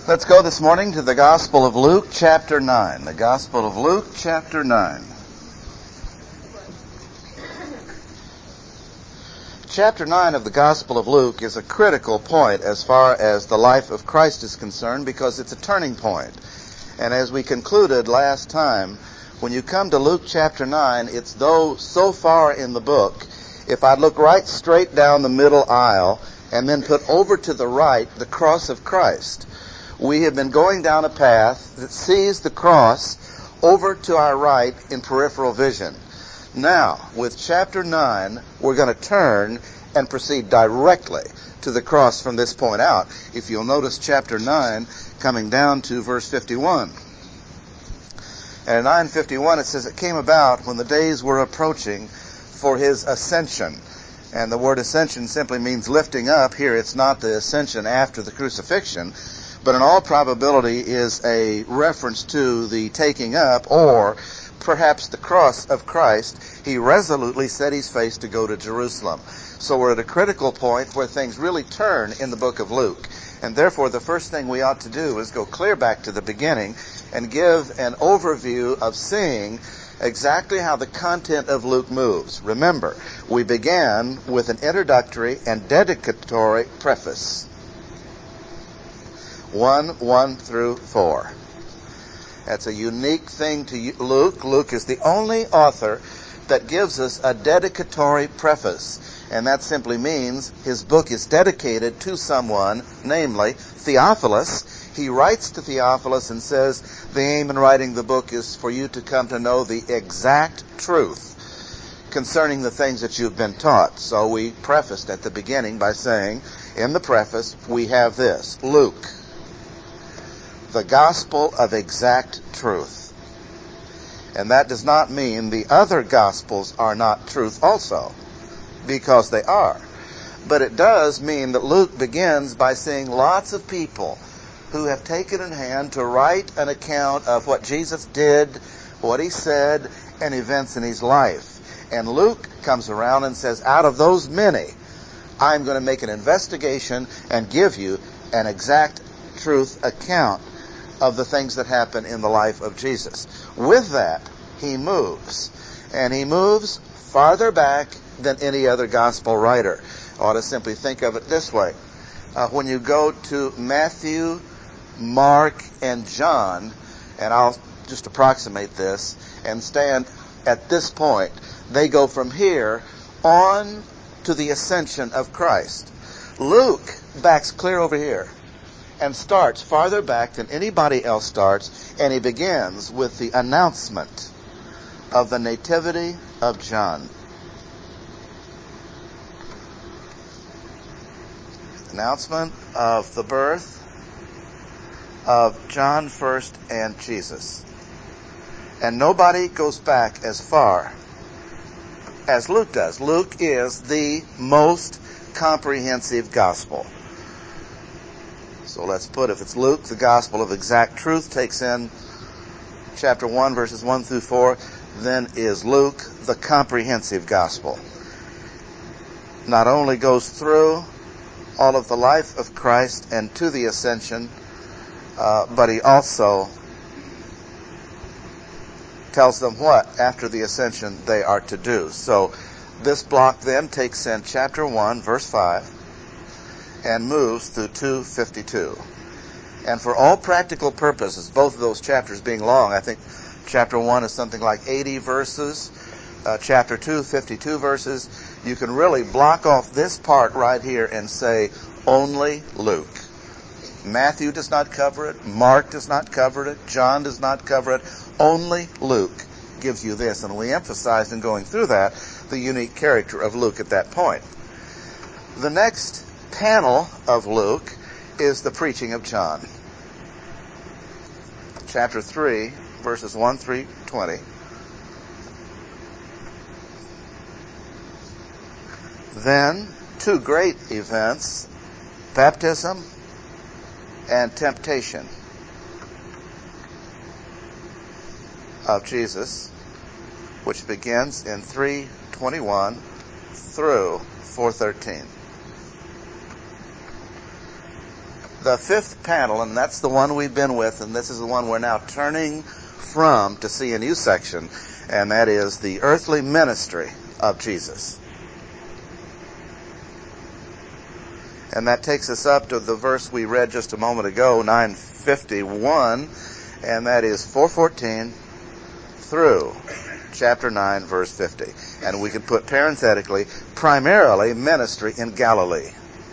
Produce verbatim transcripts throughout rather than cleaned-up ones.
Let's go this morning to the Gospel of Luke, chapter nine. The Gospel of Luke, chapter nine. Chapter nine of the Gospel of Luke is a critical point as far as the life of Christ is concerned because it's a turning point. And as we concluded last time, when you come to Luke chapter nine, it's though so far in the book, if I look right straight down the middle aisle and then put over to the right the cross of Christ, we have been going down a path that sees the cross over to our right in peripheral vision. Now, with chapter nine, we're going to turn and proceed directly to the cross from this point out. If you'll notice chapter nine coming down to verse fifty-one. And in nine fifty-one it says, "It came about when the days were approaching for his ascension." And the word ascension simply means lifting up. Here it's not the ascension after the crucifixion, but in all probability is a reference to the taking up, or perhaps the cross of Christ. He resolutely set his face to go to Jerusalem. So we're at a critical point where things really turn in the book of Luke. And therefore the first thing we ought to do is go clear back to the beginning and give an overview of seeing exactly how the content of Luke moves. Remember, we began with an introductory and dedicatory preface. one, one through four. That's a unique thing to Luke. Luke is the only author that gives us a dedicatory preface. And that simply means his book is dedicated to someone, namely Theophilus. He writes to Theophilus and says, the aim in writing the book is for you to come to know the exact truth concerning the things that you've been taught. So we prefaced at the beginning by saying, in the preface, we have this: Luke, the gospel of exact truth. And that does not mean the other gospels are not truth also, because they are. But it does mean that Luke begins by seeing lots of people who have taken in hand to write an account of what Jesus did, what he said, and events in his life. And Luke comes around and says, out of those many, I'm going to make an investigation and give you an exact truth account of the things that happen in the life of Jesus. With that, he moves. And he moves farther back than any other gospel writer. I ought to simply think of it this way. Uh, when you go to Matthew, Mark, and John, and I'll just approximate this, and stand at this point, they go from here on to the ascension of Christ. Luke backs clear over here and starts farther back than anybody else starts, and he begins with the announcement of the nativity of John. Announcement of the birth of John first and Jesus. And nobody goes back as far as Luke does. Luke is the most comprehensive gospel. So let's put, if it's Luke, the gospel of exact truth takes in chapter one, verses one through four, then is Luke the comprehensive gospel. Not only goes through all of the life of Christ and to the ascension, uh, but he also tells them what, after the ascension, they are to do. So this block then takes in chapter one, verse five, and moves through two fifty-two. And for all practical purposes, both of those chapters being long, I think chapter one is something like eighty verses, uh, chapter two, fifty-two verses, you can really block off this part right here and say, only Luke. Matthew does not cover it, Mark does not cover it, John does not cover it, only Luke gives you this. And we emphasized in going through that the unique character of Luke at that point. The next panel of Luke is the preaching of John. Chapter three, verses one through twenty. Then, two great events, baptism and temptation of Jesus, which begins in three twenty-one through four thirteen. The fifth panel, and that's the one we've been with, and this is the one we're now turning from to see a new section, and that is the earthly ministry of Jesus. And that takes us up to the verse we read just a moment ago, nine fifty-one, and that is four fourteen through chapter nine, verse fifty. And we could put parenthetically, primarily ministry in Galilee.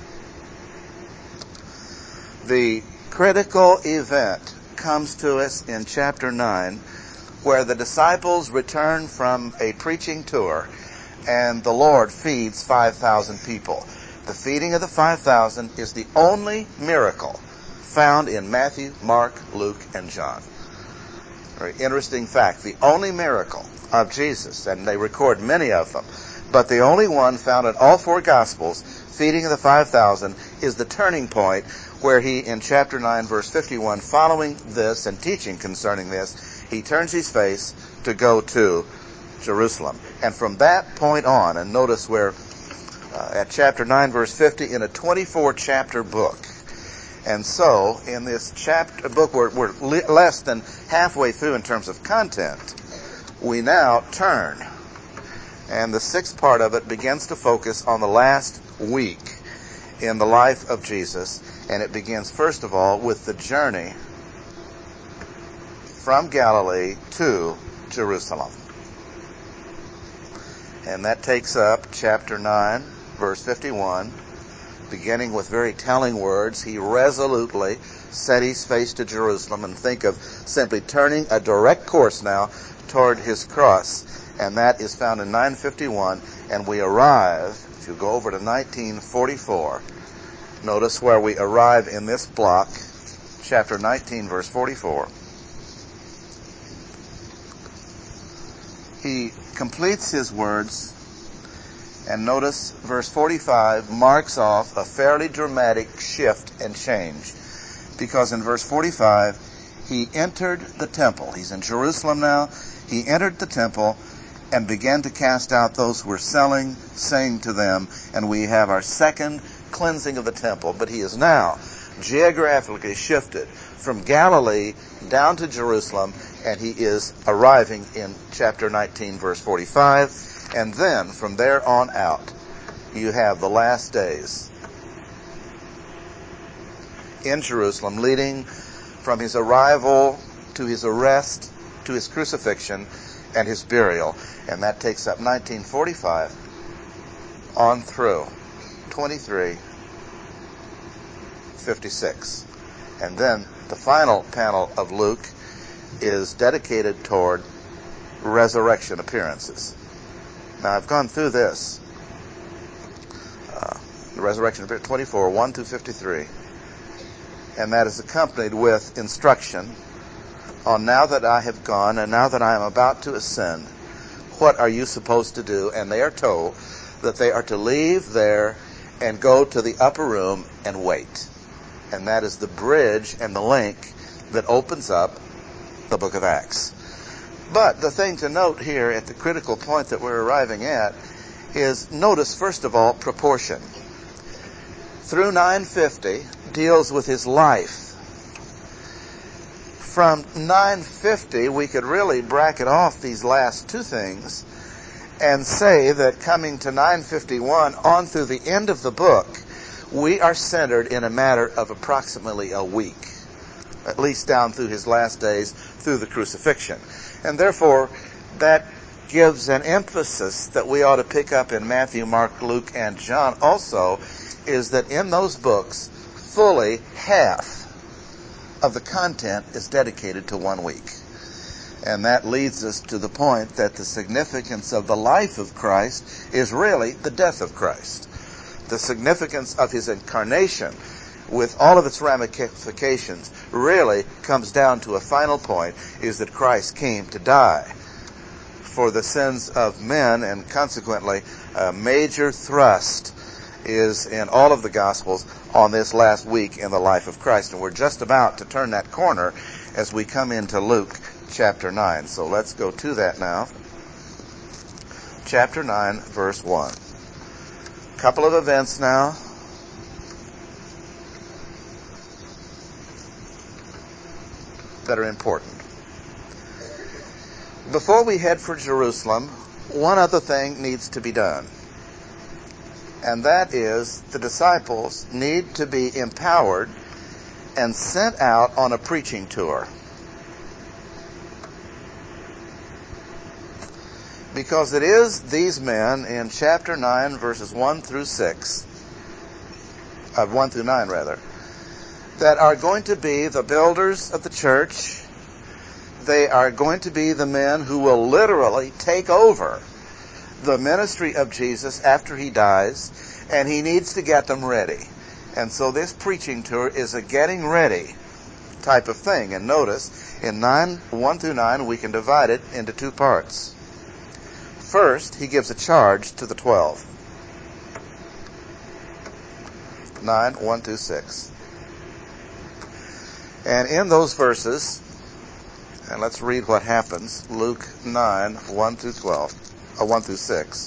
The critical event comes to us in chapter nine, where the disciples return from a preaching tour, and the Lord feeds five thousand people. The feeding of the five thousand is the only miracle found in Matthew, Mark, Luke, and John. Very interesting fact. The only miracle of Jesus, and they record many of them, but the only one found in all four Gospels, feeding of the five thousand, is the turning point where he, in chapter nine, verse fifty-one, following this and teaching concerning this, he turns his face to go to Jerusalem. And from that point on, and notice where uh, at chapter nine, verse fifty, in a twenty-four chapter book. And so, in this chapter book, we're, we're li- less than halfway through in terms of content. We now turn, and the sixth part of it begins to focus on the last week in the life of Jesus, and it begins, first of all, with the journey from Galilee to Jerusalem. And that takes up chapter nine, verse fifty-one, beginning with very telling words. He resolutely set his face to Jerusalem, and think of simply turning a direct course now toward his cross. And that is found in nine fifty-one, and we arrive, if you go over to nineteen forty-four, notice where we arrive in this block, chapter nineteen, verse forty-four. He completes his words, and notice verse forty-five marks off a fairly dramatic shift and change, because in verse forty-five, he entered the temple. He's in Jerusalem now. He entered the temple and began to cast out those who were selling, saying to them, and we have our second cleansing of the temple. But he is now geographically shifted from Galilee down to Jerusalem, and he is arriving in chapter nineteen, verse forty-five. And then from there on out, you have the last days in Jerusalem, leading from his arrival to his arrest to his crucifixion and his burial. And that takes up nineteen forty-five on through twenty-three fifty-six. And then the final panel of Luke is dedicated toward resurrection appearances. Now, I've gone through this. Uh, the resurrection appearance, twenty-four, one through fifty-three. And that is accompanied with instruction on, now that I have gone and now that I am about to ascend, what are you supposed to do? And they are told that they are to leave there and go to the upper room and wait. And that is the bridge and the link that opens up the book of Acts. But the thing to note here at the critical point that we're arriving at is, notice first of all, proportion. Through nine fifty deals with his life. From nine fifty, we could really bracket off these last two things and say that coming to nine fifty-one on through the end of the book, we are centered in a matter of approximately a week, at least down through his last days, through the crucifixion. And therefore, that gives an emphasis that we ought to pick up in Matthew, Mark, Luke, and John also, is that in those books, fully half of the content is dedicated to one week. And that leads us to the point that the significance of the life of Christ is really the death of Christ. The significance of his incarnation, with all of its ramifications, really comes down to a final point, is that Christ came to die for the sins of men, and consequently a major thrust is in all of the Gospels on this last week in the life of Christ. And we're just about to turn that corner as we come into Luke chapter nine. So let's go to that now. Chapter nine, verse one. A couple of events now. that are important. Before we head for Jerusalem, one other thing needs to be done. And that is the disciples need to be empowered and sent out on a preaching tour. Because it is these men in chapter nine, verses one through six, uh, one through nine rather, that are going to be the builders of the church. They are going to be the men who will literally take over the ministry of Jesus after he dies, and he needs to get them ready. And so this preaching tour is a getting ready type of thing. And notice, in nine, one through nine, we can divide it into two parts. First, he gives a charge to the twelve. nine, one through six. And in those verses, and let's read what happens, Luke nine, one through twelve, or one through six.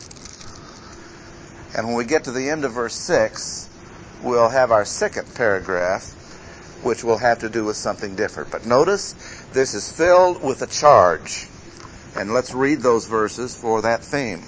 And when we get to the end of verse six, we'll have our second paragraph, which will have to do with something different. But notice, this is filled with a charge. And let's read those verses for that theme.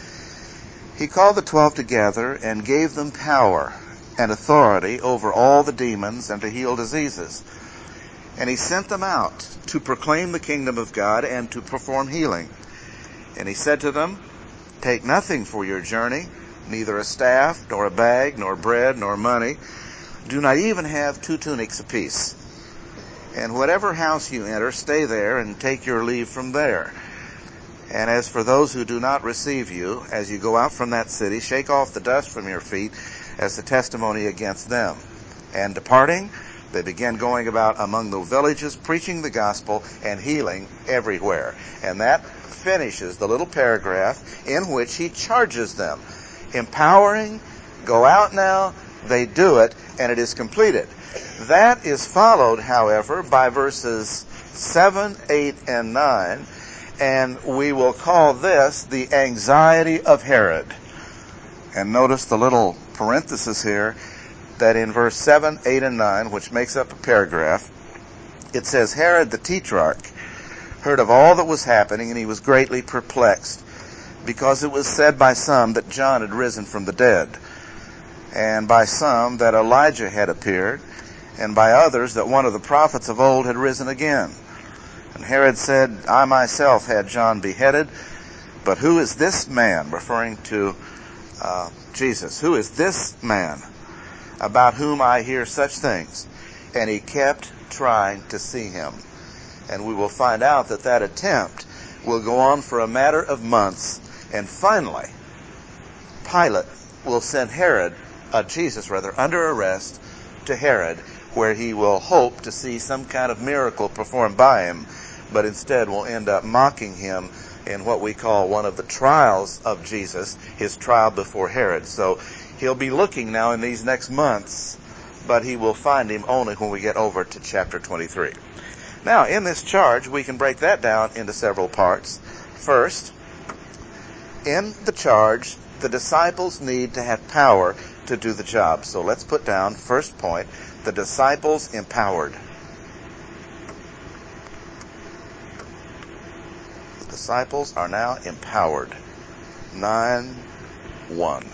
He called the twelve together and gave them power and authority over all the demons and to heal diseases. And he sent them out to proclaim the kingdom of God and to perform healing. And he said to them, "Take nothing for your journey, neither a staff, nor a bag, nor bread, nor money. Do not even have two tunics apiece. And whatever house you enter, stay there and take your leave from there. And as for those who do not receive you, as you go out from that city, shake off the dust from your feet as the testimony against them." And departing, they began going about among the villages, preaching the gospel and healing everywhere. And that finishes the little paragraph in which he charges them. Empowering, go out now, they do it, and it is completed. That is followed, however, by verses seven, eight, and nine, and we will call this the anxiety of Herod. And notice the little parenthesis here, that in verse seven, eight, and nine, which makes up a paragraph, it says, "Herod the Tetrarch heard of all that was happening, and he was greatly perplexed, because it was said by some that John had risen from the dead, and by some that Elijah had appeared, and by others that one of the prophets of old had risen again. And Herod said, I myself had John beheaded, but who is this man," referring to uh, Jesus, "who is this man about whom I hear such things?" And he kept trying to see him. And we will find out that that attempt will go on for a matter of months. And finally, Pilate will send Herod, uh, Jesus rather, under arrest to Herod, where he will hope to see some kind of miracle performed by him, but instead will end up mocking him in what we call one of the trials of Jesus, his trial before Herod. So he'll be looking now in these next months, but he will find him only when we get over to chapter twenty-three. Now, in this charge, we can break that down into several parts. First, in the charge, the disciples need to have power to do the job. So let's put down, first point, the disciples empowered. The disciples are now empowered. nine one.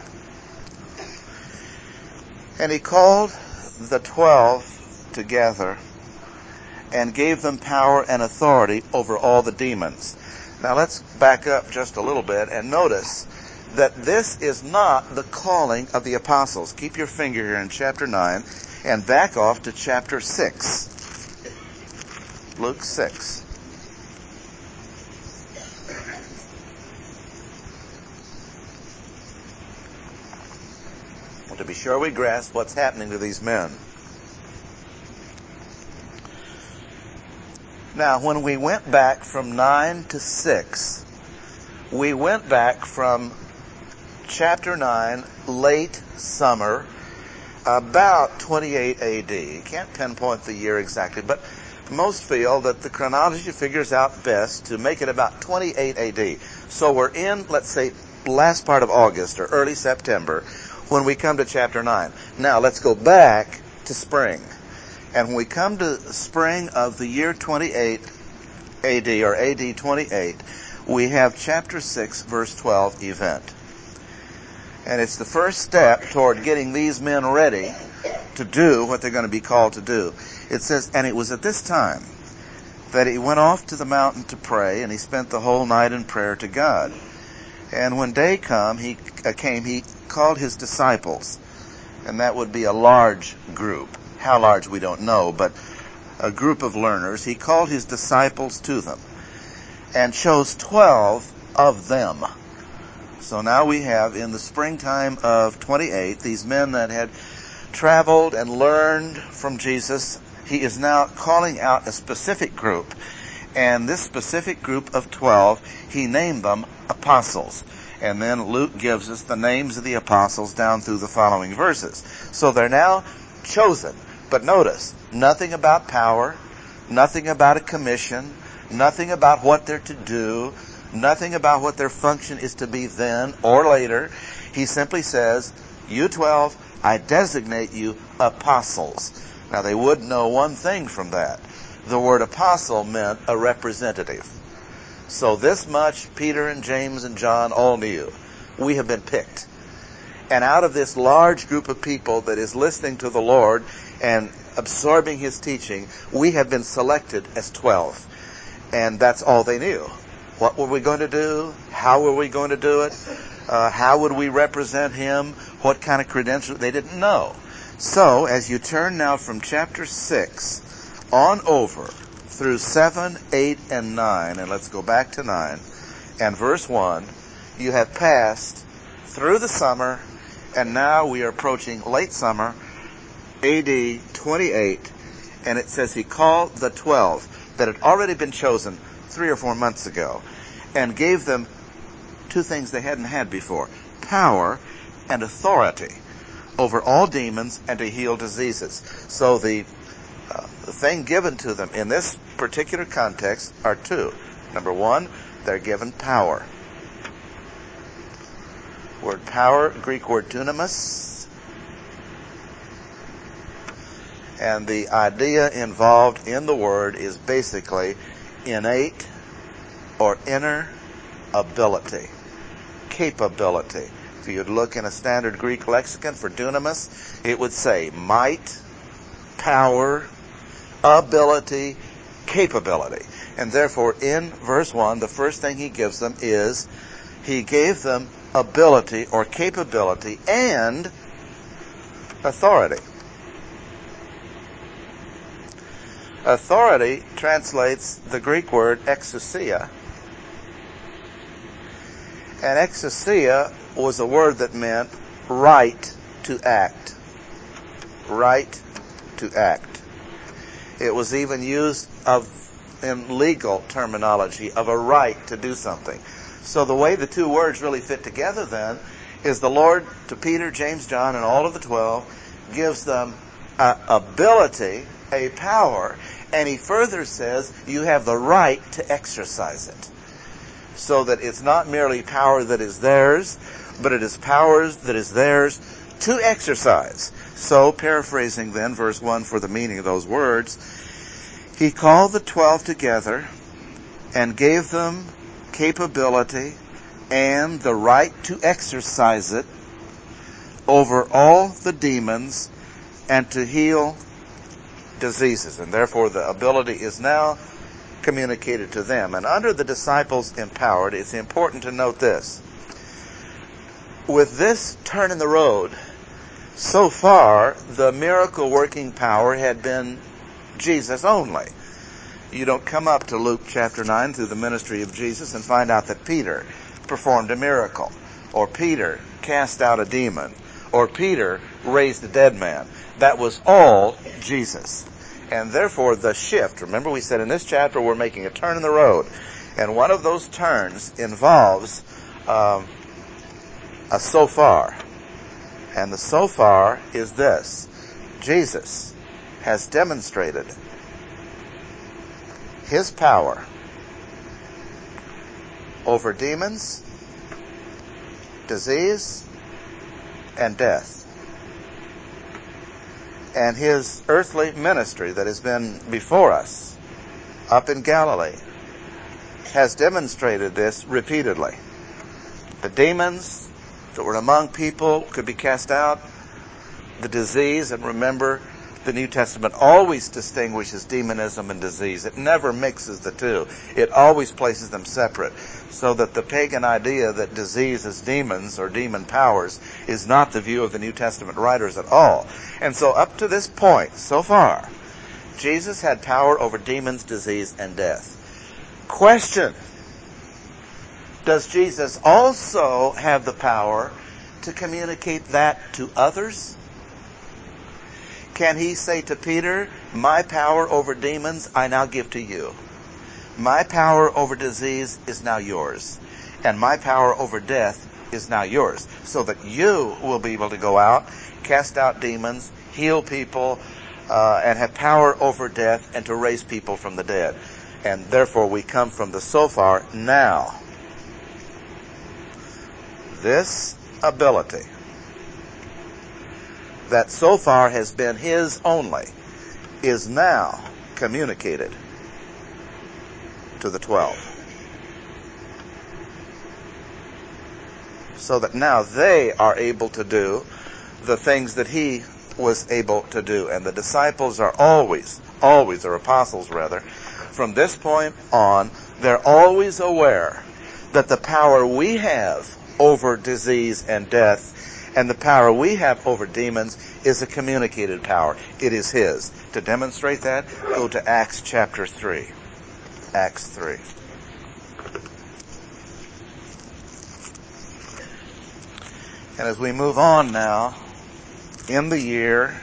And he called the twelve together and gave them power and authority over all the demons. Now let's back up just a little bit and notice that this is not the calling of the apostles. Keep your finger here in chapter nine and back off to chapter six. Luke six. Well, to be sure we grasp what's happening to these men. Now, when we went back from nine to six, we went back from chapter nine, late summer, about twenty-eight A D. You can't pinpoint the year exactly, but most feel that the chronology figures out best to make it about twenty-eight A D. So we're in, let's say, last part of August or early September when we come to chapter nine. Now, let's go back to spring. And when we come to spring of the year twenty-eight A D, or A D twenty-eight, we have chapter six, verse twelve event. And it's the first step toward getting these men ready to do what they're going to be called to do. It says, and it was at this time that he went off to the mountain to pray, and he spent the whole night in prayer to God. And when day come, he uh, came, he called his disciples, and that would be a large group. How large we don't know, but a group of learners. He called his disciples to them and chose twelve of them. So now we have, in the springtime of twenty-eight, these men that had traveled and learned from Jesus. He is now calling out a specific group. And this specific group of twelve, he named them apostles. And then Luke gives us the names of the apostles down through the following verses. So they're now chosen. But notice, nothing about power, nothing about a commission, nothing about what they're to do, nothing about what their function is to be then or later. He simply says, you twelve, I designate you apostles. Now they would know one thing from that. The word apostle meant a representative. So this much Peter and James and John all knew. We have been picked. And out of this large group of people that is listening to the Lord and absorbing His teaching, we have been selected as twelve. And that's all they knew. What were we going to do? How were we going to do it? Uh, how would we represent Him? What kind of credentials? They didn't know. So, as you turn now from chapter six on over through seven, eight, and nine, and let's go back to nine, and verse one, you have passed through the summer, and now we are approaching late summer, A D twenty-eight, and it says he called the twelve that had already been chosen three or four months ago, and gave them two things they hadn't had before, power and authority over all demons and to heal diseases. So the, uh, the thing given to them in this particular context are two. Number one, they're given power. Word power, Greek word dunamis. And the idea involved in the word is basically innate or inner ability, capability. If you'd look in a standard Greek lexicon for dunamis, it would say might, power, ability, capability. And therefore, in verse one, the first thing he gives them is he gave them ability or capability and authority. Authority translates the Greek word exousia. And exousia was a word that meant right to act. Right to act. It was even used of in legal terminology of a right to do something. So the way the two words really fit together then is the Lord to Peter, James, John, and all of the twelve gives them a ability, a power, and he further says you have the right to exercise it. So that it's not merely power that is theirs, but it is power that is theirs to exercise. So, paraphrasing then verse one for the meaning of those words, he called the twelve together and gave them capability and the right to exercise it over all the demons and to heal diseases. And therefore the ability is now communicated to them. And under the disciples empowered, it's important to note this. With this turn in the road, so far the miracle working power had been Jesus only. You don't come up to Luke chapter nine through the ministry of Jesus and find out that Peter performed a miracle, or Peter cast out a demon, or Peter raised a dead man. That was all Jesus. And therefore the shift, remember we said in this chapter we're making a turn in the road, and one of those turns involves um, a so far. And the so far is this: Jesus has demonstrated His power over demons, disease, and death. And his earthly ministry that has been before us up in Galilee has demonstrated this repeatedly. The demons that were among people could be cast out. The disease, and remember, the New Testament always distinguishes demonism and disease. It never mixes the two. It always places them separate, so that the pagan idea that disease is demons or demon powers is not the view of the New Testament writers at all. And so up to this point, so far, Jesus had power over demons, disease, and death. Question: does Jesus also have the power to communicate that to others? Can he say to Peter, my power over demons I now give to you. My power over disease is now yours. And my power over death is now yours. So that you will be able to go out, cast out demons, heal people, uh, and have power over death and to raise people from the dead. And therefore we come from the so far now. This ability that so far has been his only is now communicated to the twelve. So that now they are able to do the things that he was able to do. And the disciples are always, always, or apostles rather, from this point on, they're always aware that the power we have over disease and death and the power we have over demons is a communicated power. It is his. To demonstrate that, go to Acts chapter three. Acts three. And as we move on now, in the year,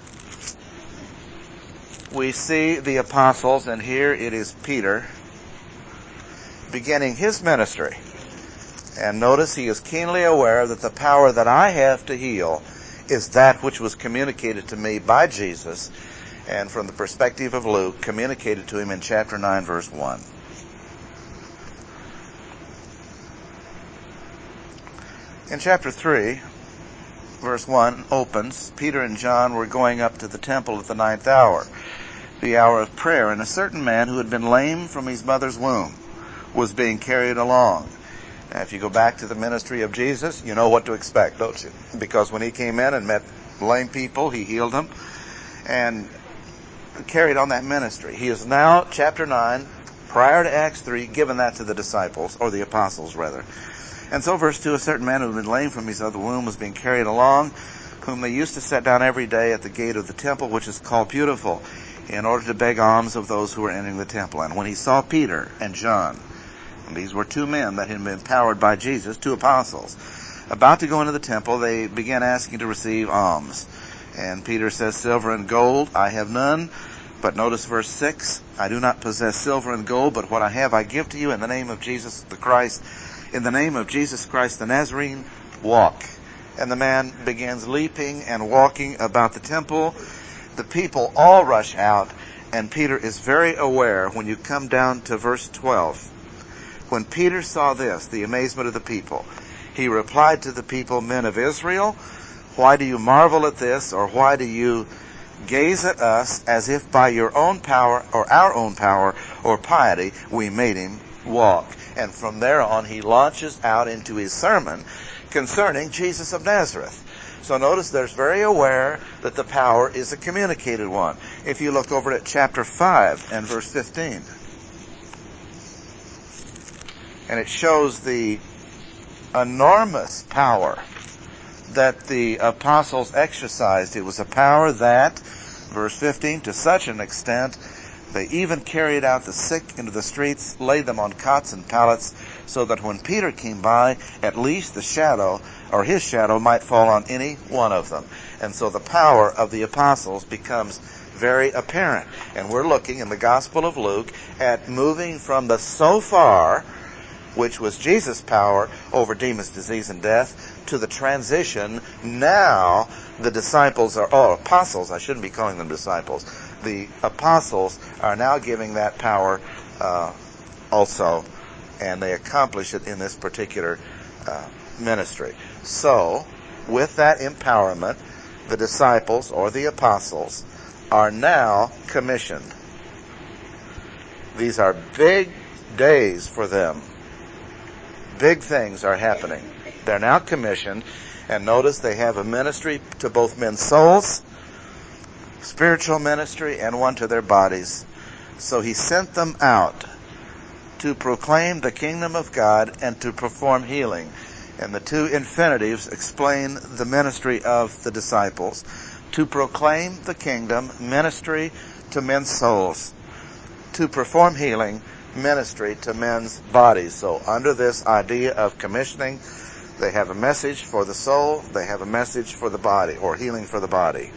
we see the apostles, and here it is Peter, beginning his ministry. And notice he is keenly aware that the power that I have to heal is that which was communicated to me by Jesus, and from the perspective of Luke, communicated to him in chapter nine, verse one. In chapter three, verse one opens, Peter and John were going up to the temple at the ninth hour, the hour of prayer, and a certain man who had been lame from his mother's womb was being carried along. Now, if you go back to the ministry of Jesus, you know what to expect, don't you? Because when he came in and met lame people, he healed them and carried on that ministry. He is now, chapter nine, prior to Acts three, given that to the disciples, or the apostles rather. And so verse two, a certain man who had been lame from his other womb was being carried along, whom they used to set down every day at the gate of the temple, which is called Beautiful, in order to beg alms of those who were entering the temple. And when he saw Peter and John, and these were two men that had been empowered by Jesus, two apostles, about to go into the temple, they began asking to receive alms. And Peter says, silver and gold I have none. But notice verse six, I do not possess silver and gold, but what I have I give to you in the name of Jesus the Christ. In the name of Jesus Christ the Nazarene, walk. And the man begins leaping and walking about the temple. The people all rush out, and Peter is very aware when you come down to verse twelve. When Peter saw this, the amazement of the people, he replied to the people, men of Israel, why do you marvel at this, or why do you gaze at us as if by your own power, or our own power, or piety, we made him walk? And from there on, he launches out into his sermon concerning Jesus of Nazareth. So notice there's very aware that the power is a communicated one. If you look over at chapter five and verse fifteen, and it shows the enormous power that the apostles exercised. It was a power that, verse fifteen, to such an extent, they even carried out the sick into the streets, laid them on cots and pallets, so that when Peter came by, at least the shadow, or his shadow, might fall on any one of them. And so the power of the apostles becomes very apparent. And we're looking in the Gospel of Luke at moving from the so far, which was Jesus' power over demons, disease, and death, to the transition. Now the disciples are, oh, apostles, I shouldn't be calling them disciples. The apostles are now giving that power uh, also, and they accomplish it in this particular uh, ministry. So, with that empowerment, the disciples or the apostles, are now commissioned. These are big days for them. Big things are happening. They're now commissioned, and notice they have a ministry to both men's souls, spiritual ministry, and one to their bodies. So he sent them out to proclaim the kingdom of God and to perform healing. And the two infinitives explain the ministry of the disciples. To proclaim the kingdom, ministry to men's souls. To perform healing, ministry to men's bodies. So under this idea of commissioning, they have a message for the soul, they have a message for the body, or healing for the body.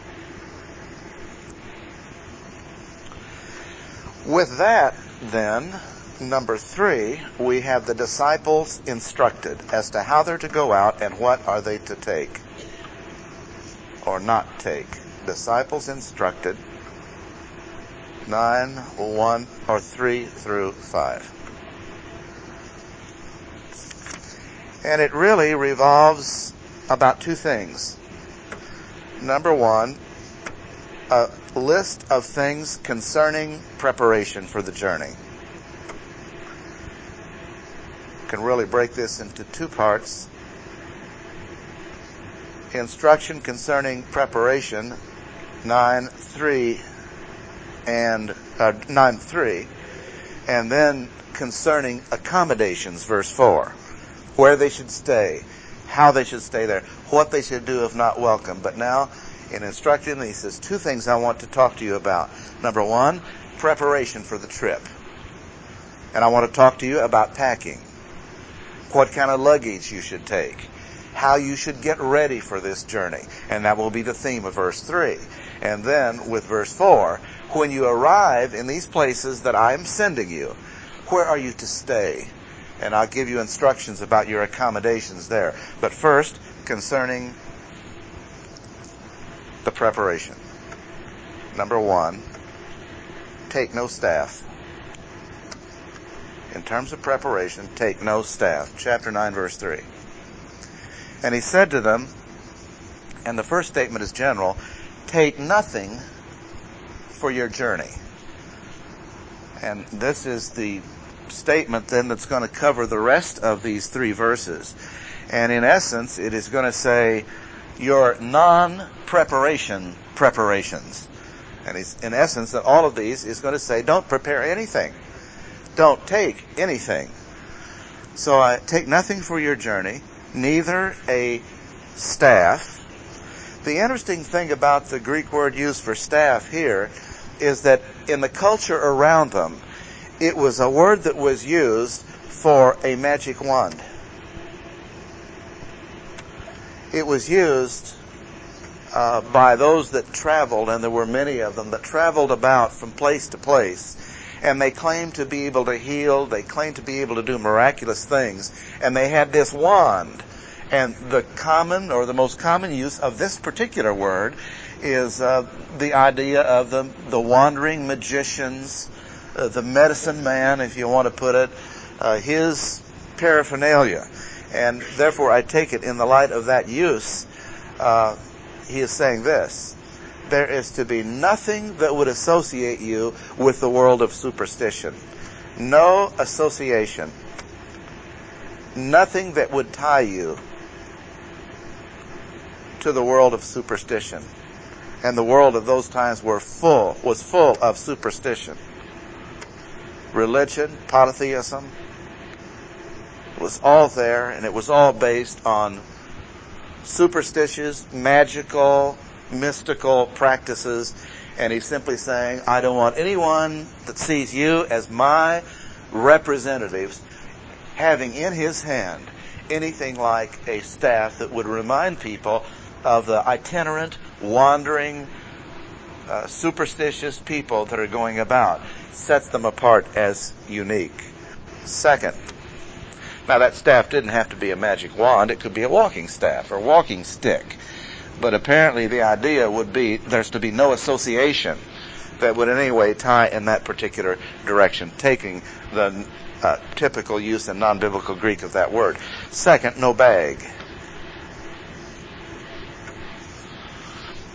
With that, then, number three, we have the disciples instructed as to how they're to go out and what are they to take or not take. Disciples instructed, nine, one, or three through five. And it really revolves about two things. Number one, a list of things concerning preparation for the journey. Can really break this into two parts. Instruction concerning preparation, nine three and uh, nine three, and then concerning accommodations, verse four, where they should stay, how they should stay there, what they should do if not welcome. But now, in instructing, he says two things I want to talk to you about. Number one, preparation for the trip, and I want to talk to you about packing. What kind of luggage you should take, how you should get ready for this journey. And that will be the theme of verse three. And then with verse four, when you arrive in these places that I am sending you, where are you to stay? And I'll give you instructions about your accommodations there. But first, concerning the preparation. Number one, take no staff. In terms of preparation, take no staff. Chapter nine, verse three. And he said to them, and the first statement is general, take nothing for your journey. And this is the statement then that's going to cover the rest of these three verses. And in essence, it is going to say your non-preparation preparations. And he's, in essence, that all of these is going to say don't prepare anything. Don't take anything. So I take nothing for your journey, neither a staff. The interesting thing about the Greek word used for staff here is that in the culture around them, it was a word that was used for a magic wand. It was used uh, by those that traveled, and there were many of them that traveled about from place to place. And they claimed to be able to heal. They claimed to be able to do miraculous things. And they had this wand. And the common or the most common use of this particular word is uh, the idea of the, the wandering magicians, uh, the medicine man, if you want to put it, uh, his paraphernalia. And therefore I take it in the light of that use, uh, he is saying this. There is to be nothing that would associate you with the world of superstition. No association. Nothing that would tie you to the world of superstition. And the world of those times were full, was full of superstition. Religion, polytheism, was all there, and it was all based on superstitious, magical, mystical practices. And he's simply saying, I don't want anyone that sees you as my representatives having in his hand anything like a staff that would remind people of the itinerant, wandering, uh, superstitious people that are going about. Sets them apart as unique. Second, now that staff didn't have to be a magic wand. It could be a walking staff or walking stick. But apparently the idea would be there's to be no association that would in any way tie in that particular direction, taking the uh, typical use in non-biblical Greek of that word. Second, no bag.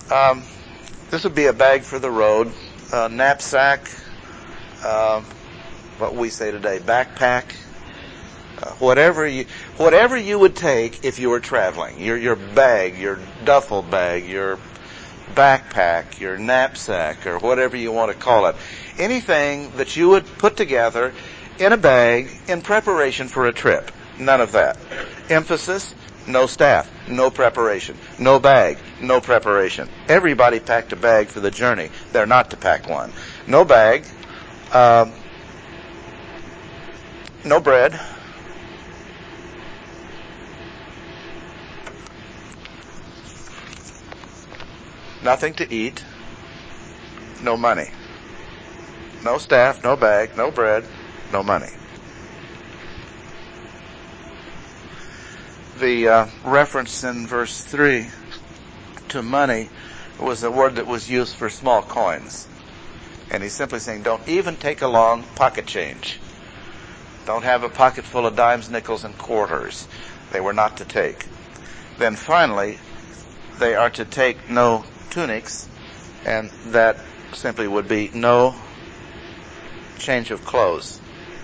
Um, this would be a bag for the road, a knapsack, uh, what we say today, backpack, uh, whatever you whatever you would take if you were traveling. Your your bag, your duffel bag, your backpack, your knapsack, or whatever you want to call it. Anything that you would put together in a bag in preparation for a trip. None of that. Emphasis, no staff, no preparation. No bag, no preparation. Everybody packed a bag for the journey. They're not to pack one. No bag, um, no bread, nothing to eat, no money. No staff, no bag, no bread, no money. The uh, reference in verse three to money was a word that was used for small coins. And he's simply saying, don't even take along pocket change. Don't have a pocket full of dimes, nickels, and quarters. They were not to take. Then finally, they are to take no tunics, and that simply would be no change of clothes.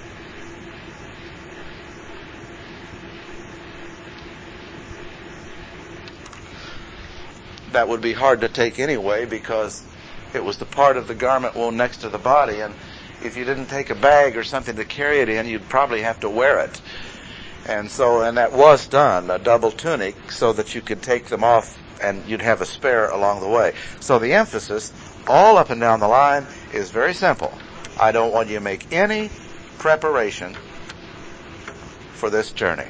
That would be hard to take anyway, because it was the part of the garment worn next to the body, and if you didn't take a bag or something to carry it in, you'd probably have to wear it. And so, and that was done, a double tunic, so that you could take them off and you'd have a spare along the way. So the emphasis all up and down the line is very simple. I don't want you to make any preparation for this journey.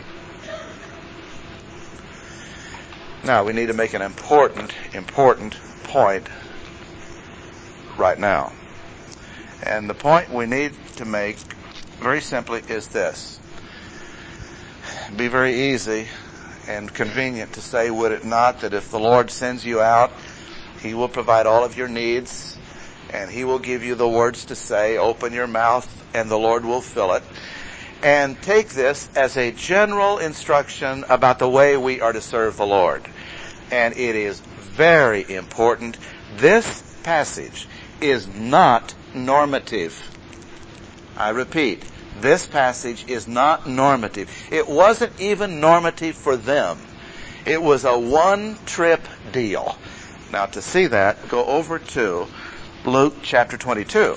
Now, we need to make an important, important point right now. And the point we need to make, very simply, is this. It'd be very easy and convenient to say, would it not, that if the Lord sends you out, He will provide all of your needs, and He will give you the words to say, open your mouth, and the Lord will fill it. And take this as a general instruction about the way we are to serve the Lord. And it is very important. This passage is not normative. I repeat, this passage is not normative. It wasn't even normative for them. It was a one-trip deal. Now, to see that, go over to Luke chapter twenty-two.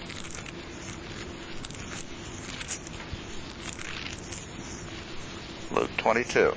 Luke twenty-two.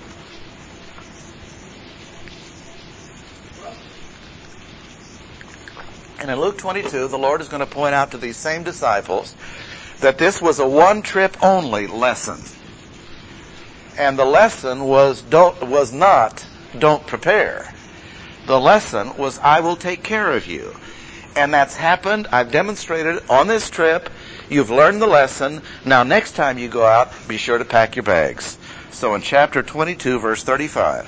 And in Luke twenty-two, the Lord is going to point out to these same disciples that this was a one-trip only lesson. And the lesson was don't was not don't prepare. The lesson was I will take care of you. And that's happened. I've demonstrated it on this trip. You've learned the lesson. Now next time you go out, be sure to pack your bags. So in chapter twenty-two, verse thirty-five,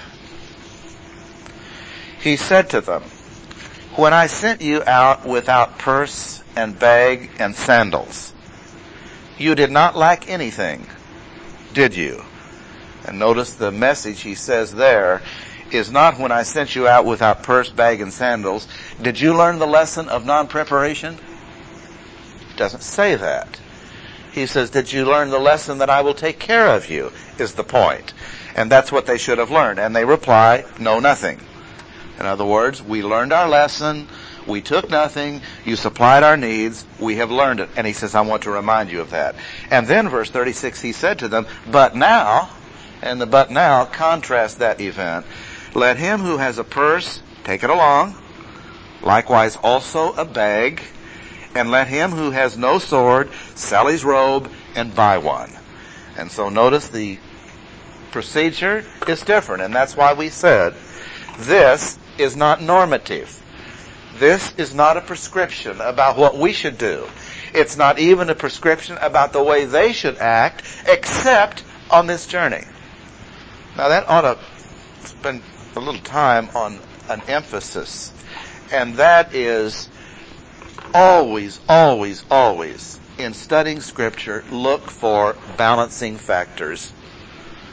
He said to them, when I sent you out without purse and bag and sandals, you did not lack anything, did you? And notice the message he says there is not when I sent you out without purse, bag, and sandals. Did you learn the lesson of non-preparation? It doesn't say that. He says, did you learn the lesson that I will take care of you, is the point. And that's what they should have learned. And they reply, no, nothing. In other words, we learned our lesson, we took nothing, you supplied our needs, we have learned it. And he says, I want to remind you of that. And then verse thirty-six, he said to them, but now, and the but now contrasts that event, let him who has a purse take it along, likewise also a bag, and let him who has no sword sell his robe and buy one. And so notice the procedure is different, and that's why we said this is not normative. This is not a prescription about what we should do. It's not even a prescription about the way they should act, except on this journey. Now that ought to spend a little time on an emphasis, and that is always, always, always, in studying Scripture, look for balancing factors.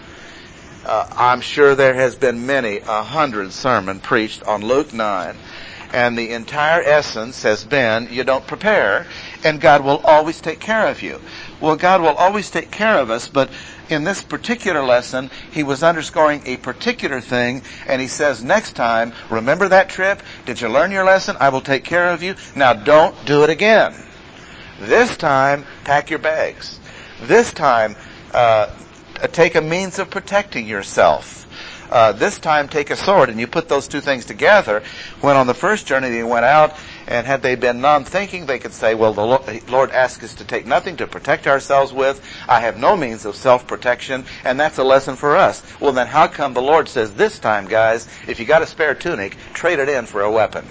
Uh, I'm sure there has been many, a hundred sermon preached on Luke nine, And the entire essence has been, you don't prepare, and God will always take care of you. Well, God will always take care of us, but in this particular lesson, he was underscoring a particular thing, and he says, next time, remember that trip? Did you learn your lesson? I will take care of you. Now don't do it again. This time, pack your bags. This time, uh, take a means of protecting yourself. Uh, this time, take a sword, and you put those two things together. When on the first journey they went out, and had they been non-thinking, they could say, well, the Lord asked us to take nothing to protect ourselves with. I have no means of self-protection, and that's a lesson for us. Well, then how come the Lord says, this time, guys, if you got a spare tunic, trade it in for a weapon?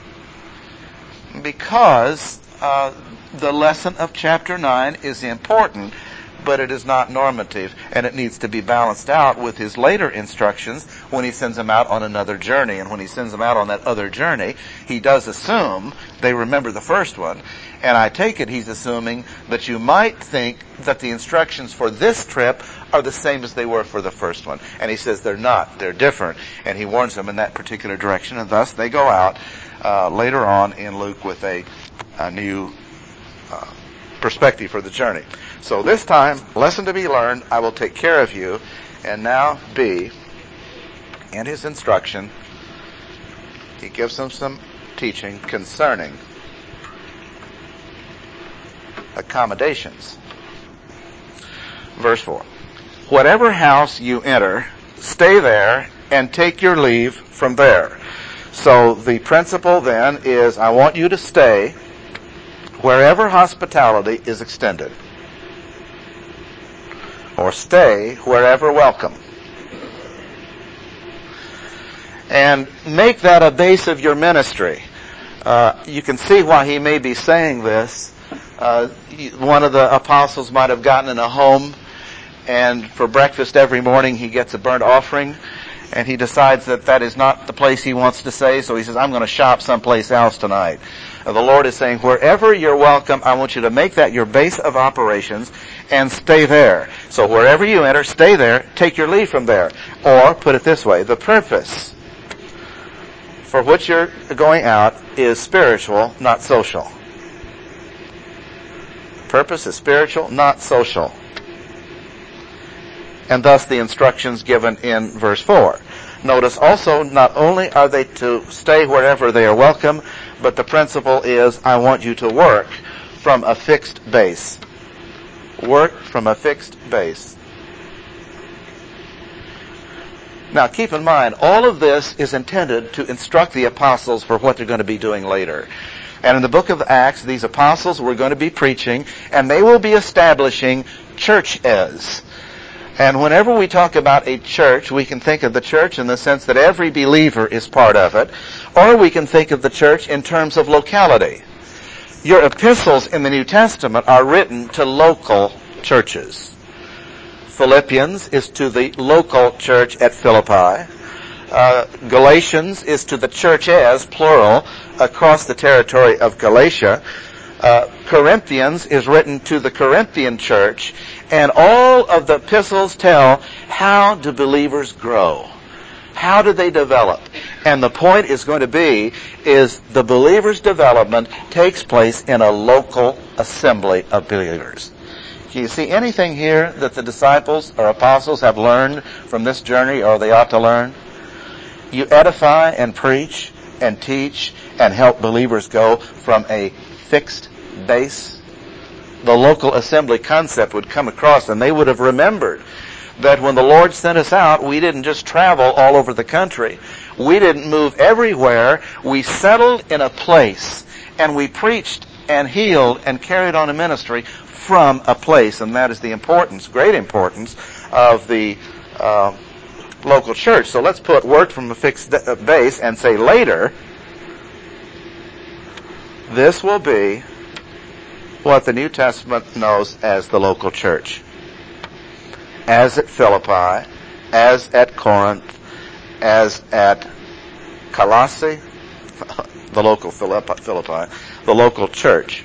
Because uh, the lesson of chapter nine is important, but it is not normative, and it needs to be balanced out with his later instructions when he sends them out on another journey. And when he sends them out on that other journey, he does assume they remember the first one, and I take it he's assuming that you might think that the instructions for this trip are the same as they were for the first one. And he says they're not, they're different, and he warns them in that particular direction, and thus they go out uh, later on in Luke with a, a new uh, perspective for the journey. So this time, lesson to be learned, I will take care of you. And now B, in his instruction, he gives them some teaching concerning accommodations. Verse four. Whatever house you enter, stay there and take your leave from there. So the principle then is, I want you to stay wherever hospitality is extended, or stay wherever welcome. And make that a base of your ministry. Uh, you can see why he may be saying this. Uh, one of the apostles might have gotten in a home, and for breakfast every morning he gets a burnt offering, and he decides that that is not the place he wants to stay, so he says, I'm going to shop someplace else tonight. The Lord is saying, wherever you're welcome, I want you to make that your base of operations and stay there. So wherever you enter, stay there, take your leave from there. Or, put it this way, the purpose for which you're going out is spiritual, not social. The purpose is spiritual, not social. And thus the instructions given in verse four. Notice also, not only are they to stay wherever they are welcome, but the principle is, I want you to work from a fixed base. Work from a fixed base. Now keep in mind, all of this is intended to instruct the apostles for what they're going to be doing later. And in the book of Acts, these apostles were going to be preaching, and they will be establishing churches. And whenever we talk about a church, we can think of the church in the sense that every believer is part of it, or we can think of the church in terms of locality. Your epistles in the New Testament are written to local churches. Philippians is to the local church at Philippi. Uh, Galatians is to the churches, plural, across the territory of Galatia. Uh, Corinthians is written to the Corinthian church, and all of the epistles tell how do believers grow? How do they develop? And the point is going to be is the believer's development takes place in a local assembly of believers. Do you see anything here that the disciples or apostles have learned from this journey, or they ought to learn? You edify and preach and teach and help believers go from a fixed base. The local assembly concept would come across, and they would have remembered that when the Lord sent us out, we didn't just travel all over the country. We didn't move everywhere. We settled in a place, and we preached and healed and carried on a ministry from a place. And that is the importance, great importance, of the uh, local church. So let's put work from a fixed base and say later, this will be what the New Testament knows as the local church. As at Philippi, as at Corinth, as at Colossae, the local Philippi, Philippi, the local church.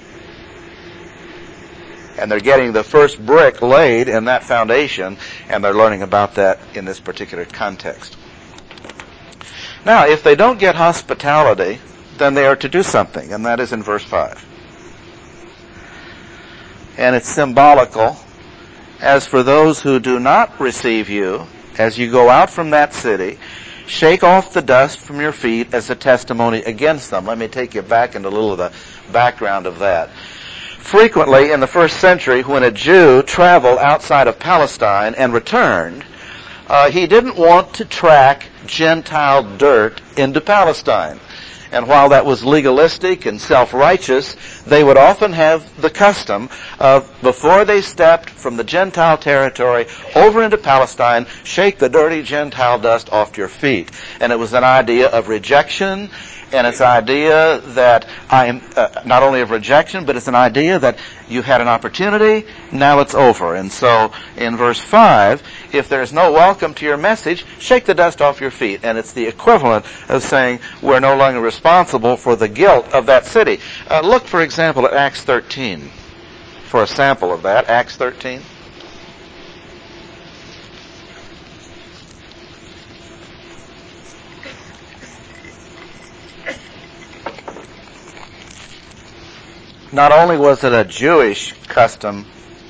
And they're getting the first brick laid in that foundation, and they're learning about that in this particular context. Now, if they don't get hospitality, then they are to do something, and that is in verse five. And it's symbolical. As for those who do not receive you, as you go out from that city, shake off the dust from your feet as a testimony against them. Let me take you back into a little of the background of that. Frequently in the first century, when a Jew traveled outside of Palestine and returned, uh, he didn't want to track Gentile dirt into Palestine. And while that was legalistic and self-righteous, they would often have the custom of, before they stepped from the Gentile territory over into Palestine, shake the dirty Gentile dust off your feet. And it was an idea of rejection, and it's an idea that I am, uh, not only of rejection, but it's an idea that you had an opportunity, now it's over. And so, in verse five, if there's no welcome to your message, shake the dust off your feet. And it's the equivalent of saying we're no longer responsible for the guilt of that city. Uh, look, for example, at Acts thirteen for a sample of that. Acts thirteen. Not only was it a Jewish custom,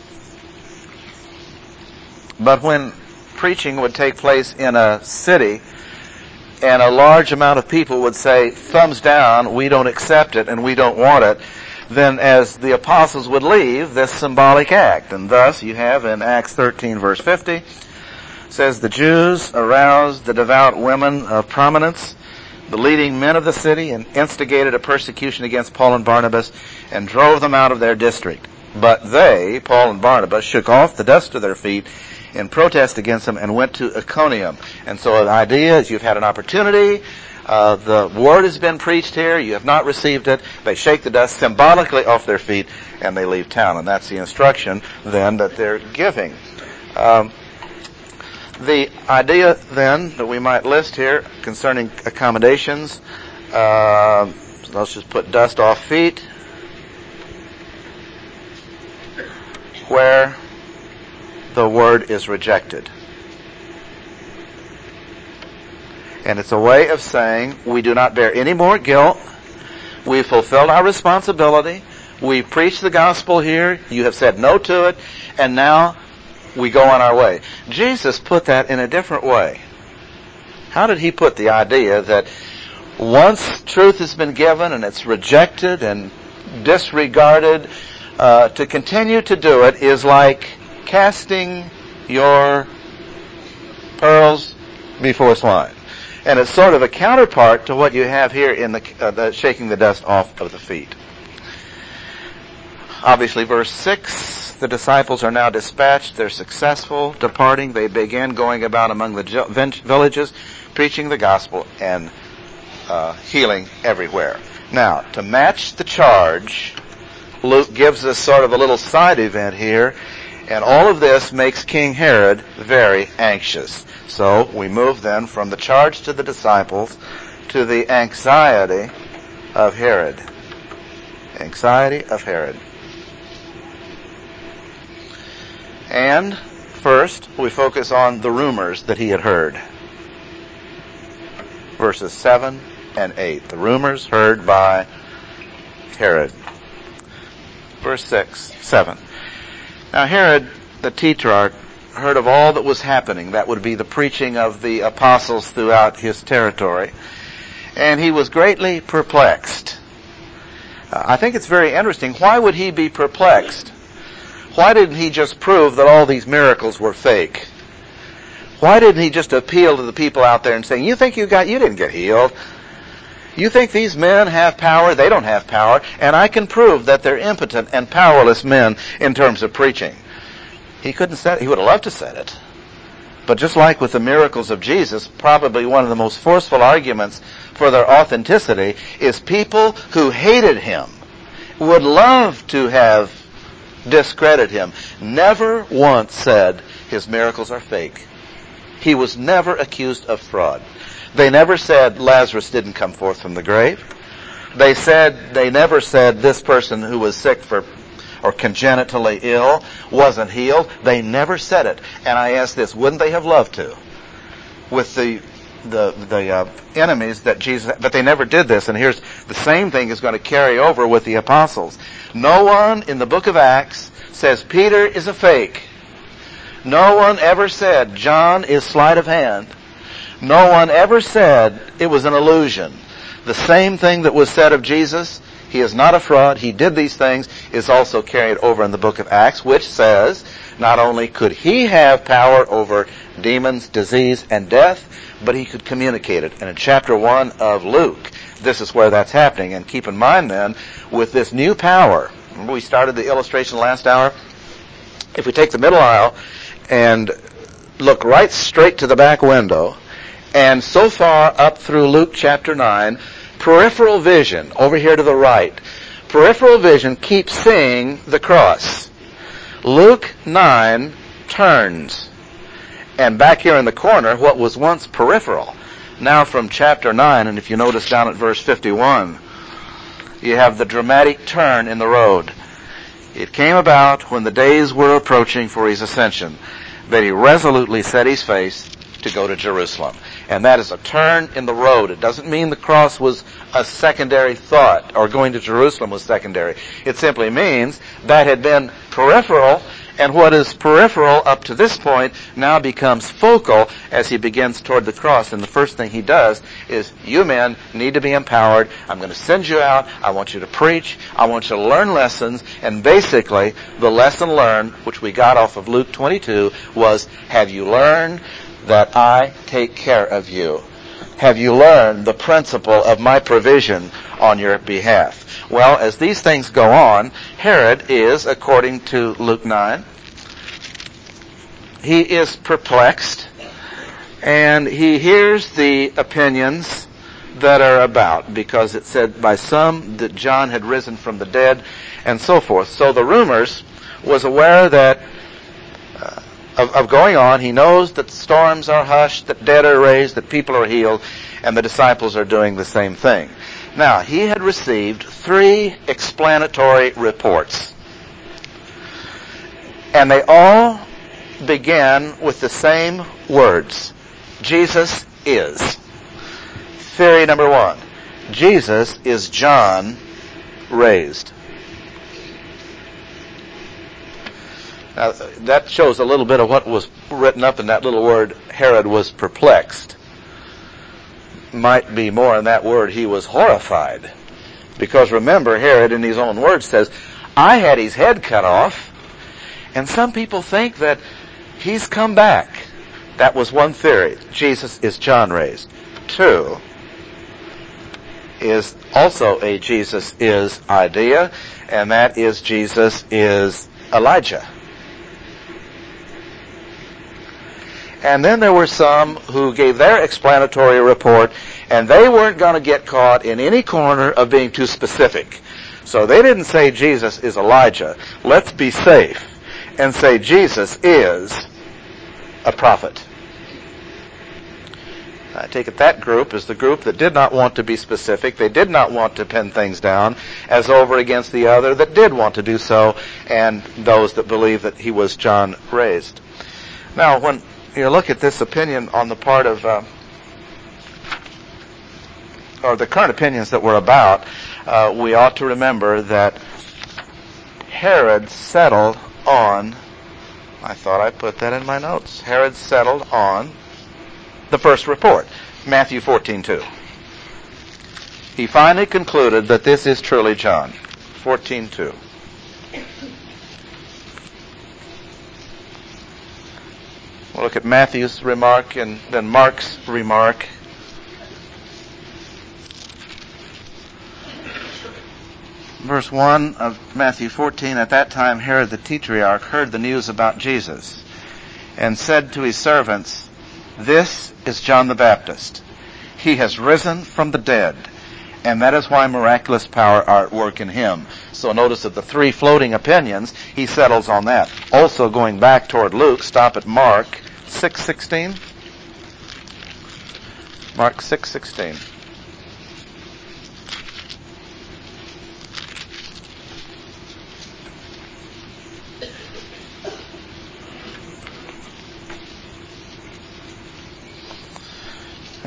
but when preaching would take place in a city and a large amount of people would say, thumbs down, we don't accept it and we don't want it, then as the apostles would leave, this symbolic act. And thus you have in Acts thirteen verse fifty, says the Jews aroused the devout women of prominence, the leading men of the city, and instigated a persecution against Paul and Barnabas and drove them out of their district. But they, Paul and Barnabas, shook off the dust of their feet in protest against them and went to Iconium. And so the idea is you've had an opportunity, uh, the word has been preached here, you have not received it, they shake the dust symbolically off their feet and they leave town. And that's the instruction then that they're giving. Um, The idea, then, that we might list here concerning accommodations, uh, let's just put dust off feet, where the word is rejected. And it's a way of saying we do not bear any more guilt, we've fulfilled our responsibility, we've preached the gospel here, you have said no to it, and now we go on our way. Jesus put that in a different way. How did he put the idea that once truth has been given and it's rejected and disregarded, uh, to continue to do it is like casting your pearls before swine. And it's sort of a counterpart to what you have here in the, uh, the shaking the dust off of the feet. Obviously, verse six, the disciples are now dispatched. They're successful, departing. They begin going about among the villages, preaching the gospel and uh, healing everywhere. Now, to match the charge, Luke gives us sort of a little side event here, and all of this makes King Herod very anxious. So we move then from the charge to the disciples to the anxiety of Herod. Anxiety of Herod. And first, we focus on the rumors that he had heard. Verses seven and eight. The rumors heard by Herod. Verse six, seven. Now Herod, the Tetrarch, heard of all that was happening. That would be the preaching of the apostles throughout his territory. And he was greatly perplexed. Uh, I think it's very interesting. Why would he be perplexed? Why didn't he just prove that all these miracles were fake? Why didn't he just appeal to the people out there and say, you think you got, you didn't get healed. You think these men have power? They don't have power. And I can prove that they're impotent and powerless men in terms of preaching. He couldn't say it. He would have loved to say it. But just like with the miracles of Jesus, probably one of the most forceful arguments for their authenticity is people who hated him would love to have discredited him. Never once said his miracles are fake. He was never accused of fraud. They never said Lazarus didn't come forth from the grave. They said, they never said this person who was sick for or congenitally ill wasn't healed. They never said it. And I ask this, wouldn't they have loved to? With the the the uh, enemies that Jesus, but they never did this. And here's the same thing is going to carry over with the apostles. No one in the book of Acts says Peter is a fake. No one ever said John is sleight of hand. No one ever said it was an illusion. The same thing that was said of Jesus, he is not a fraud, he did these things, is also carried over in the book of Acts, which says not only could he have power over demons, disease, and death, but he could communicate it. And in chapter one of Luke, this is where that's happening. And keep in mind then, with this new power, remember we started the illustration last hour? If we take the middle aisle and look right straight to the back window, and so far up through Luke chapter nine, peripheral vision, over here to the right, peripheral vision keeps seeing the cross. Luke nine turns. And back here in the corner, what was once peripheral, now from chapter nine, and if you notice down at verse fifty-one, you have the dramatic turn in the road. It came about when the days were approaching for his ascension that he resolutely set his face to go to Jerusalem. And that is a turn in the road. It doesn't mean the cross was a secondary thought or going to Jerusalem was secondary. It simply means that had been peripheral, and what is peripheral up to this point now becomes focal as he begins toward the cross. And the first thing he does is, you men need to be empowered. I'm going to send you out. I want you to preach. I want you to learn lessons. And basically, the lesson learned, which we got off of Luke twenty-two, was, have you learned that I take care of you? Have you learned the principle of my provision on your behalf? Well, as these things go on, Herod is, according to Luke nine, he is perplexed, and he hears the opinions that are about, because it said by some that John had risen from the dead, and so forth. So the rumors was aware that uh, Of, of going on. He knows that storms are hushed, that dead are raised, that people are healed, and the disciples are doing the same thing. Now, he had received three explanatory reports, and they all began with the same words. Jesus is. Theory number one. Jesus is John raised. Now, that shows a little bit of what was written up in that little word, Herod was perplexed. Might be more in that word, he was horrified. Because remember, Herod, in his own words, says, I had his head cut off, and some people think that he's come back. That was one theory. Jesus is John raised. Two is also a Jesus is idea, and that is Jesus is Elijah. And then there were some who gave their explanatory report, and they weren't going to get caught in any corner of being too specific. So they didn't say Jesus is Elijah. Let's be safe and say Jesus is a prophet. I take it that group is the group that did not want to be specific. They did not want to pin things down as over against the other that did want to do so, and those that believe that he was John raised. Now, when you look at this opinion on the part of, uh, or the current opinions that we're about, uh, we ought to remember that Herod settled on, I thought I put that in my notes, Herod settled on the first report, Matthew fourteen two. He finally concluded that this is truly John, fourteen two. We'll look at Matthew's remark and then Mark's remark. Verse one of Matthew fourteen, at that time Herod the Tetrarch heard the news about Jesus and said to his servants, this is John the Baptist. He has risen from the dead, and that is why miraculous power are at work in him. So notice that the three floating opinions, he settles on that. Also going back toward Luke, stop at Mark six sixteen. Mark six sixteen.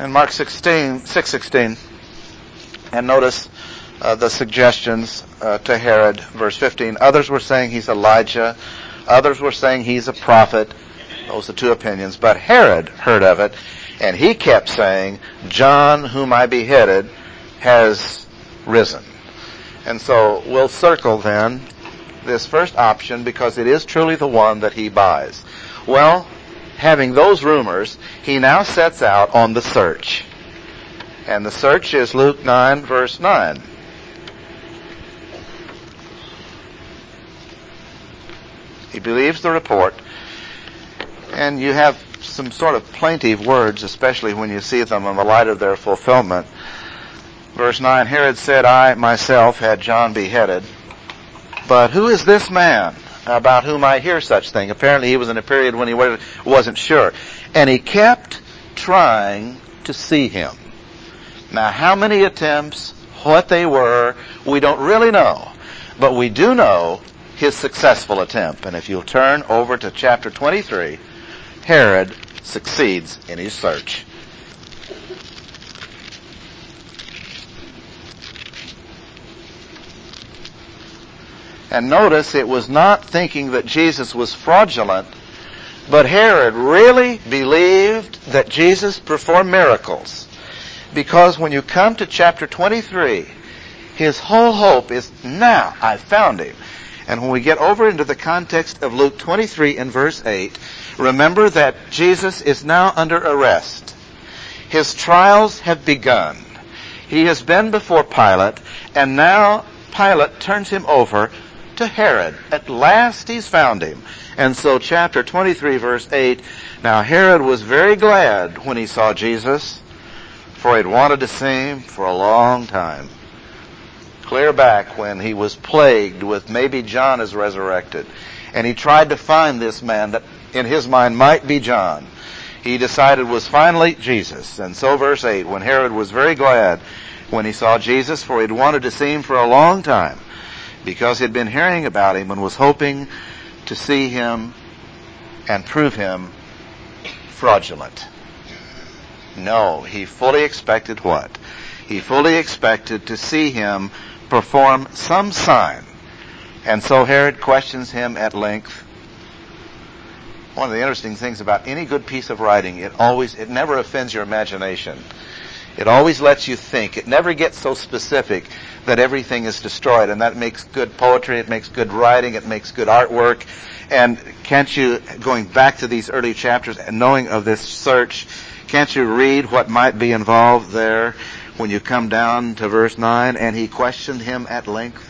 In Mark sixteen, six sixteen, and notice uh, the suggestions uh, to Herod, verse fifteen. Others were saying he's Elijah. Others were saying he's a prophet. Those are two opinions. But Herod heard of it, and he kept saying, John, whom I beheaded, has risen. And so we'll circle then this first option because it is truly the one that he buys. Well, having those rumors, he now sets out on the search. And the search is Luke nine, verse nine. He believes the report. And you have some sort of plaintive words, especially when you see them in the light of their fulfillment. Verse nine, Herod said, I myself had John beheaded. But who is this man about whom I hear such thing? Apparently he was in a period when he wasn't sure. And he kept trying to see him. Now, how many attempts, what they were, we don't really know. But we do know his successful attempt. And if you'll turn over to chapter twenty-three, Herod succeeds in his search. And notice it was not thinking that Jesus was fraudulent, but Herod really believed that Jesus performed miracles. Because when you come to chapter twenty-three, his whole hope is, now I've found him. And when we get over into the context of Luke twenty-three and verse eight, remember that Jesus is now under arrest. His trials have begun. He has been before Pilate, and now Pilate turns him over to Herod. At last he's found him. And so chapter twenty-three, verse eight, now Herod was very glad when he saw Jesus, for he'd wanted to see him for a long time. Clear back when he was plagued with maybe John is resurrected. And he tried to find this man that in his mind might be John. He decided was finally Jesus. And so verse eight, when Herod was very glad when he saw Jesus, for he'd wanted to see him for a long time, because he'd been hearing about him and was hoping to see him and prove him fraudulent. No, he fully expected what? He fully expected to see him perform some sign. And so Herod questions him at length. One of the interesting things about any good piece of writing, it always, it never offends your imagination. It always lets you think. It never gets so specific that everything is destroyed. And that makes good poetry, it makes good writing, it makes good artwork. And can't you, going back to these early chapters and knowing of this search, can't you read what might be involved there when you come down to verse nine? And he questioned him at length.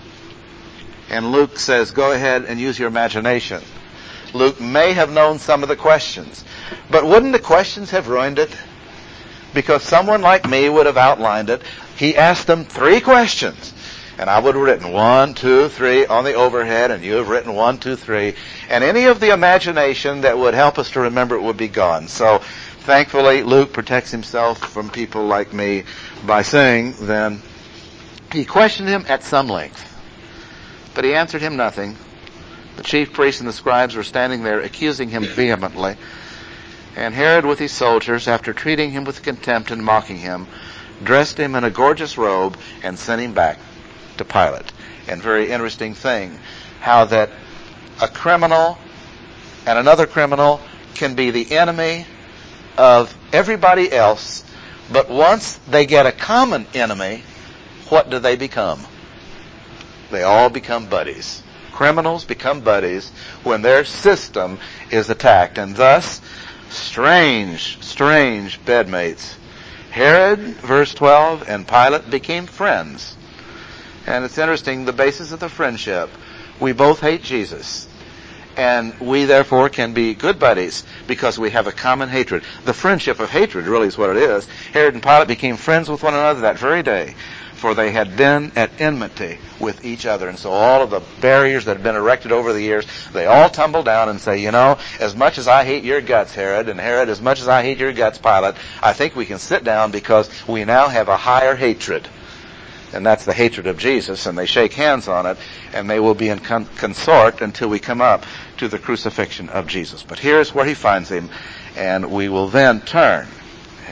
And Luke says, go ahead and use your imagination. Luke may have known some of the questions. But wouldn't the questions have ruined it? Because someone like me would have outlined it. He asked them three questions. And I would have written one, two, three on the overhead, and you have written one, two, three. And any of the imagination that would help us to remember it would be gone. So, thankfully, Luke protects himself from people like me by saying, then, he questioned him at some length. But he answered him nothing. The chief priests and the scribes were standing there accusing him vehemently. And Herod with his soldiers, after treating him with contempt and mocking him, dressed him in a gorgeous robe and sent him back to Pilate. And very interesting thing, how that a criminal and another criminal can be the enemy of everybody else, but once they get a common enemy, what do they become? They all become buddies. Criminals become buddies when their system is attacked, and thus, strange, strange bedmates. Herod, verse twelve, and Pilate became friends. And it's interesting, the basis of the friendship. We both hate Jesus. And we therefore can be good buddies because we have a common hatred. The friendship of hatred really is what it is. Herod and Pilate became friends with one another that very day, for they had been at enmity with each other. And so all of the barriers that had been erected over the years, they all tumble down and say, you know, as much as I hate your guts, Herod, and Herod, as much as I hate your guts, Pilate, I think we can sit down because we now have a higher hatred. And that's the hatred of Jesus, and they shake hands on it, and they will be in con- consort until we come up to the crucifixion of Jesus. But here's where he finds him, and we will then turn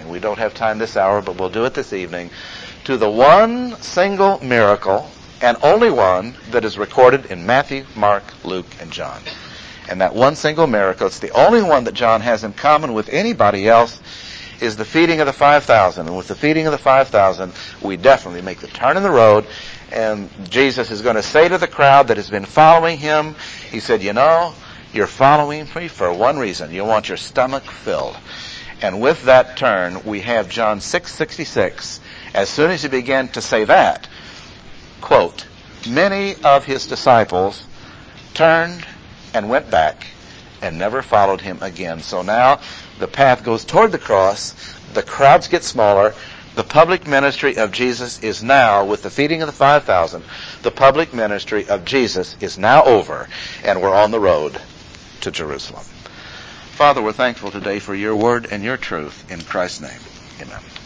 and we don't have time this hour, but we'll do it this evening, to the one single miracle, and only one, that is recorded in Matthew, Mark, Luke, and John. And that one single miracle, it's the only one that John has in common with anybody else, is the feeding of the five thousand. And with the feeding of the five thousand, we definitely make the turn in the road, and Jesus is going to say to the crowd that has been following him, he said, you know, you're following me for one reason. You want your stomach filled. And with that turn, we have John six sixty-six. As soon as he began to say that, quote, many of his disciples turned and went back and never followed him again. So now the path goes toward the cross. The crowds get smaller. The public ministry of Jesus is now, with the feeding of the five thousand, the public ministry of Jesus is now over, and we're on the road to Jerusalem. Father, we're thankful today for your word and your truth. In Christ's name, amen.